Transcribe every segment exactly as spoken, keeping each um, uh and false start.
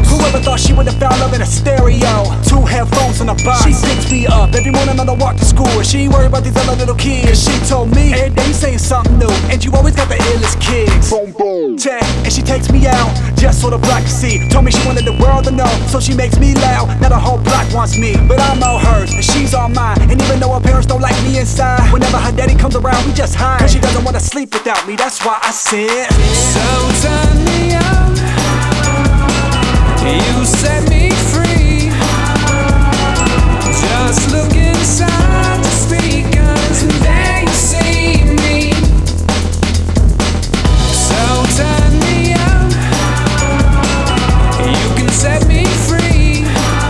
Whoever thought she would've found love in a stereo? Two headphones in a box. She picks me up every morning on the walk to school. She ain't worried about these other little kids. She told me every day you saying something new, and you always got the illest kicks. Boom boom. Check, and she takes me out just so the block can see. Told me she wanted the world to know, so she makes me loud. Now the whole block wants me, but I'm all hers and she's all mine. And even though her parents don't like me inside, whenever her daddy comes around, we just hide. Cause she doesn't wanna sleep without me. That's why I said, so turn me on. You set me free. Just look inside the speakers and there you see me. So turn me on. You can set me free.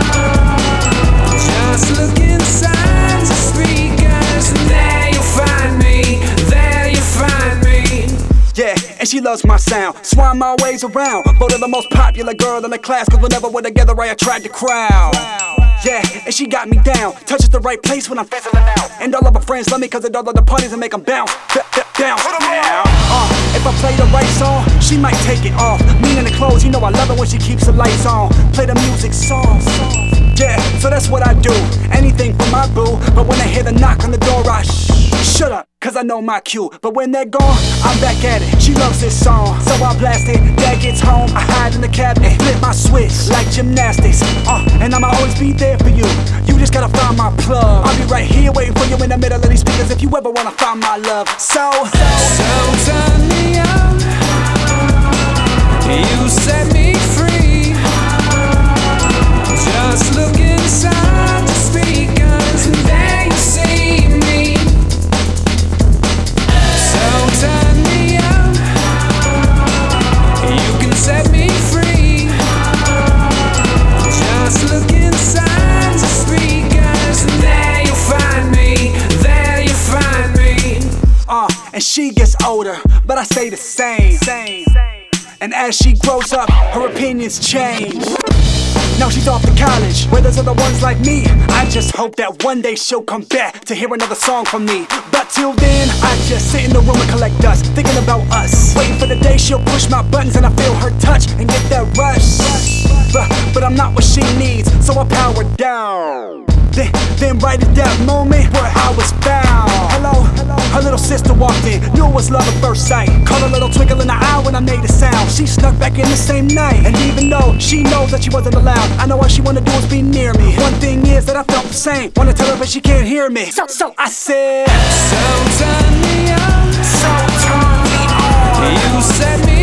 Just look inside the speakers and there you find me. There you find me. yeah, and she loves my sound, so I'm always around. Voted the most popular girl in the class, cause whenever we're together I attract the crowd. Yeah, and she got me down, touches the right place when I'm fizzling out. And all of her friends love me cause it all of the parties and make them bounce, bounce, down. Uh, if I play the right song, she might take it off. Meaning the clothes, you know I love it when she keeps the lights on. Play the music soft. Yeah, so that's what I do, anything for my boo. But when I hear the knock on the door, I shh, shut up, cause I know my cue. But when they're gone, I'm back at it. She loves this song, so I blast it. Dad gets home, I hide in the cabinet, flip my switch like gymnastics. Uh, and I'ma always be there for you. You just gotta find my plug. I'll be right here waiting for you in the middle of these speakers if you ever wanna find my love. So, so, so turn me on. You set me free. Just look inside the speakers and there you see me. So turn me on. You can set me free. Just look inside the speakers and there you find me. There you find me. uh, and she gets older, but I stay the same. And as she grows up, her opinions change. Now she's off to college, where there's other ones like me. I just hope that one day she'll come back to hear another song from me. But till then, I just sit in the room and collect dust, thinking about us, waiting for the day she'll push my buttons and I feel her touch and get that rush. But, but I'm not what she needs, so I power down. Then, then right at that moment where I was found, hello, her little sister walked in, knew it was love at first sight. Caught a little twinkle in the eye when I made a sound. She snuck back in the same night, and even though she knows that she wasn't allowed, I know all she wanna do is be near me. One thing is that I felt the same, wanna tell her but she can't hear me. So, so I said, so turn me on. so turn me on. You set me